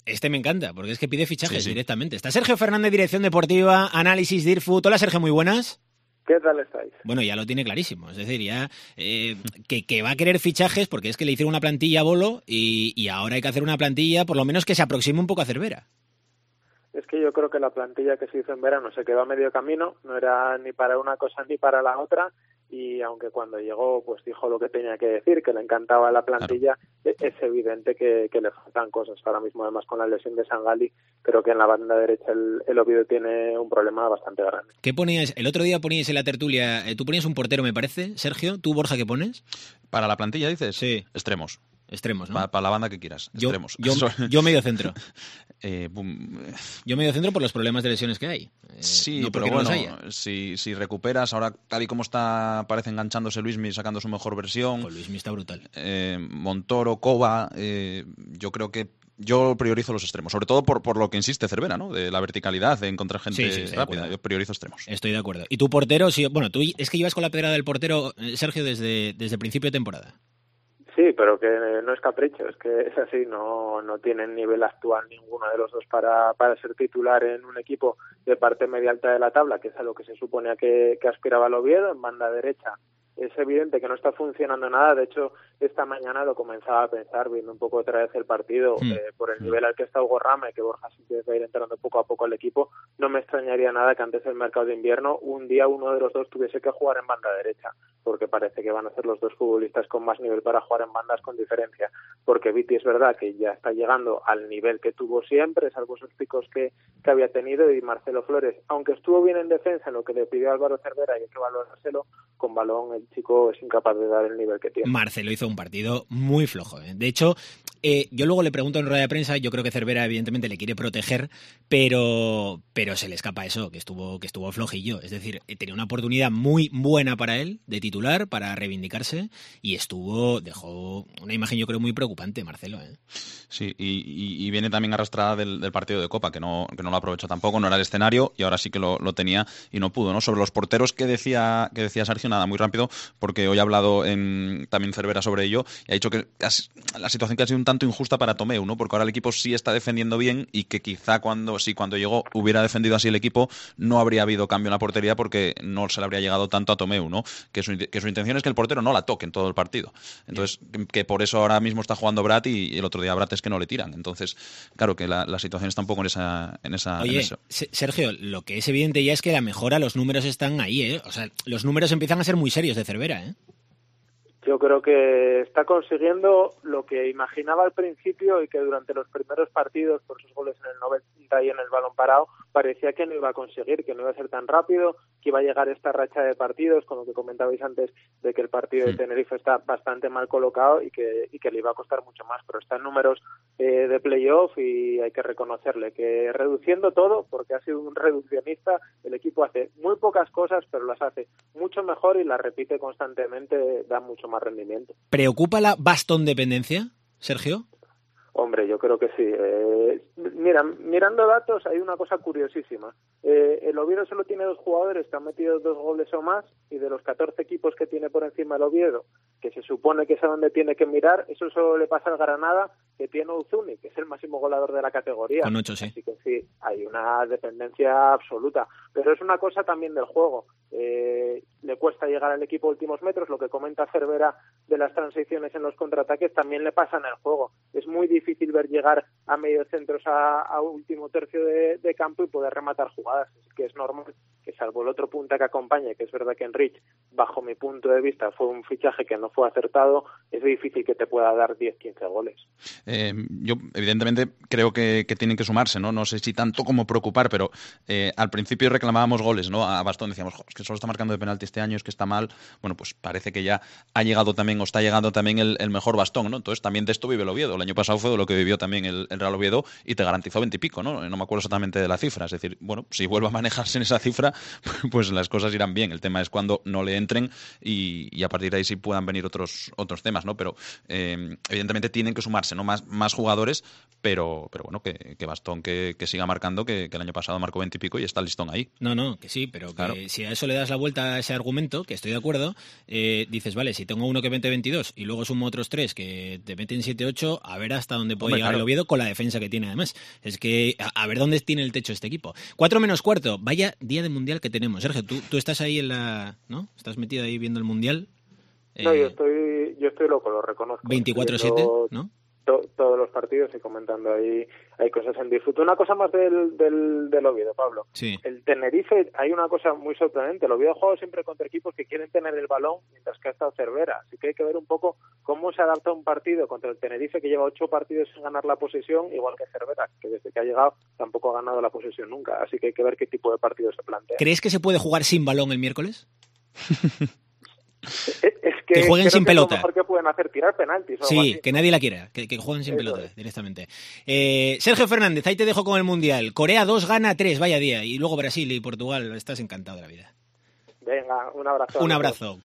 Este me encanta, porque es que pide fichajes Sí. directamente. Está Sergio Fernández, Dirección Deportiva, Análisis, DIRFUT. Hola, Sergio, muy buenas. ¿Qué tal estáis? Bueno, ya lo tiene clarísimo. Es decir, ya que va a querer fichajes porque es que le hicieron una plantilla a Bolo y ahora hay que hacer una plantilla por lo menos que se aproxime un poco a Cervera. Es que yo creo que la plantilla que se hizo en verano se quedó a medio camino, no era ni para una cosa ni para la otra, y aunque cuando llegó pues dijo lo que tenía que decir, que le encantaba la plantilla, claro. Es evidente que le faltan cosas. Ahora mismo, además, con la lesión de Sangali, creo que en la banda derecha el Oviedo tiene un problema bastante grande. ¿Qué poníais? El otro día poníais en la tertulia, tú ponías un portero, me parece, Sergio. ¿Tú, Borja, qué pones? ¿Para la plantilla dices? Sí. Extremos. Extremos, ¿no? Para la banda que quieras. Extremos. Yo medio centro. Yo medio centro por los problemas de lesiones que hay. Sí, no pero bueno, si recuperas, ahora tal y como está, parece enganchándose Luismi, sacando su mejor versión. Pues Luismi está brutal. Montoro, Cova, yo creo que yo priorizo los extremos, sobre todo por lo que insiste Cervera, ¿no? De la verticalidad, de encontrar gente rápida. Yo priorizo extremos. Estoy de acuerdo. ¿Y tu portero? Sí, bueno, tú es que llevas con la pedrada del portero, Sergio, desde principio de temporada. Sí, pero que no es capricho, es que es así, no tienen nivel actual ninguno de los dos para ser titular en un equipo de parte media alta de la tabla, que es a lo que se suponía que aspiraba el Oviedo. En banda derecha es evidente que no está funcionando nada. De hecho, esta mañana lo comenzaba a pensar, viendo un poco otra vez el partido, por el nivel al que está Hugo Rame, que Borja sí que va a ir entrando poco a poco al equipo. No me extrañaría nada que antes del mercado de invierno un día uno de los dos tuviese que jugar en banda derecha, porque parece que van a ser los dos futbolistas con más nivel para jugar en bandas con diferencia, porque Viti es verdad que ya está llegando al nivel que tuvo siempre, salvo esos picos que había tenido, y Marcelo Flores, aunque estuvo bien en defensa en lo que le pidió Álvaro Cervera y hay que valorárselo, con balón el chico es incapaz de dar el nivel que tiene. Marcelo hizo un partido muy flojo. De hecho, yo luego le pregunto en rueda de prensa, yo creo que Cervera evidentemente le quiere proteger, pero se le escapa eso, que estuvo flojillo. Es decir, tenía una oportunidad muy buena para él, de titular, para reivindicarse, y dejó una imagen yo creo muy preocupante, Marcelo. Sí, y viene también arrastrada del partido de Copa, que no lo aprovechó tampoco, no era el escenario, y ahora sí que lo tenía y no pudo, ¿no? Sobre los porteros que decía Sergio, nada, muy rápido, porque hoy ha hablado también Cervera sobre ello, y ha dicho que la situación que ha sido un tanto injusta para Tomeu, ¿no? Porque ahora el equipo sí está defendiendo bien, y que quizá cuando llegó hubiera defendido así el equipo, no habría habido cambio en la portería, porque no se le habría llegado tanto a Tomeu, ¿no? Que su intención es que el portero no la toque en todo el partido. Entonces, que por eso ahora mismo está jugando Brat, y el otro día Brat es que no le tiran. Entonces, claro que la situación está un poco en esa. Oye, en eso. Sergio, lo que es evidente ya es que la mejora, los números están ahí, ¿eh? O sea, los números empiezan a ser muy serios de Cervera, ¿eh? Yo creo que está consiguiendo lo que imaginaba al principio y que durante los primeros partidos, por sus goles en el 90 y en el balón parado, parecía que no iba a conseguir, que no iba a ser tan rápido, que iba a llegar esta racha de partidos, con lo que comentabais antes de que el partido de Tenerife está bastante mal colocado y que le iba a costar mucho más, pero está en números de playoff, y hay que reconocerle que reduciendo todo, porque ha sido un reduccionista, el equipo hace muy pocas cosas, pero las hace mucho mejor y las repite constantemente, da mucho más rendimiento. ¿Preocupa la bastón dependencia, Sergio? Hombre, yo creo que sí. Mira, mirando datos hay una cosa curiosísima. El Oviedo solo tiene 2 jugadores que han metido 2 goles o más, y de los 14 equipos que tiene por encima el Oviedo, que se supone que es a donde tiene que mirar, eso solo le pasa al Granada, que tiene Uzuni, que es el máximo goleador de la categoría. Con 8, sí. Así que sí, hay una dependencia absoluta. Pero es una cosa también del juego. Le cuesta llegar al equipo a últimos metros, lo que comenta Cervera de las transiciones en los contraataques también le pasa en el juego. Es muy difícil ver llegar a medio centros a último tercio de campo y poder rematar jugadas. Así que es normal que, salvo el otro punta que acompañe, que es verdad que Enrich, bajo mi punto de vista, fue un fichaje que no fue acertado, es difícil que te pueda dar 10-15 goles. Yo, evidentemente, creo que tienen que sumarse, ¿no? No sé si tanto como preocupar, pero al principio reclamábamos goles, ¿no? A Bastón decíamos, es que solo está marcando de penalti este año, es que está mal. Bueno, pues parece que ya ha llegado también, o está llegando también el mejor Bastón, ¿no? Entonces también de esto vive el Oviedo. El año pasado fue de lo que vivió también el Real Oviedo, y te garantizó 20 y pico, ¿no? No me acuerdo exactamente de la cifra. Es decir, bueno, si vuelve a manejarse en esa cifra, pues las cosas irán bien. El tema es cuando no le entren y a partir de ahí sí puedan venir otros temas, ¿no? Pero evidentemente tienen que sumarse, ¿no? Más jugadores, pero bueno, que Bastón que siga marcando, que el año pasado marcó 20 y pico y está el listón ahí. No, que sí, pero claro. Que si a eso le das la vuelta a ese argumento, que estoy de acuerdo, dices, vale, si tengo uno que mete 22 y luego sumo otros 3 que te meten 7-8, a ver hasta dónde puede llegar el Oviedo con la defensa que tiene además. Es que a ver dónde tiene el techo este equipo. 4 menos cuarto, vaya día de Mundial que tenemos. Sergio, tú estás ahí ¿no? ¿Estás metido ahí viendo el Mundial? No, yo estoy loco, lo reconozco. 24/7, ¿no? Todos los partidos y comentando ahí hay cosas en disfrute. Una cosa más del Oviedo, Pablo. Sí. El Tenerife, hay una cosa muy sorprendente. El Oviedo ha jugado siempre contra equipos que quieren tener el balón mientras que ha estado Cervera. Así que hay que ver un poco cómo se adapta un partido contra el Tenerife, que lleva 8 partidos sin ganar la posesión, igual que Cervera, que desde que ha llegado tampoco ha ganado la posesión nunca. Así que hay que ver qué tipo de partido se plantea. ¿Crees que se puede jugar sin balón el miércoles? Es que jueguen sin pelota. Lo mejor que pueden hacer, tirar penaltis. Sí, así, que nadie la quiera, que jueguen sin pelota directamente. Sergio Fernández, ahí te dejo con el Mundial. Corea 2 gana 3, vaya día. Y luego Brasil y Portugal, estás encantado de la vida. Venga, un abrazo. Un abrazo.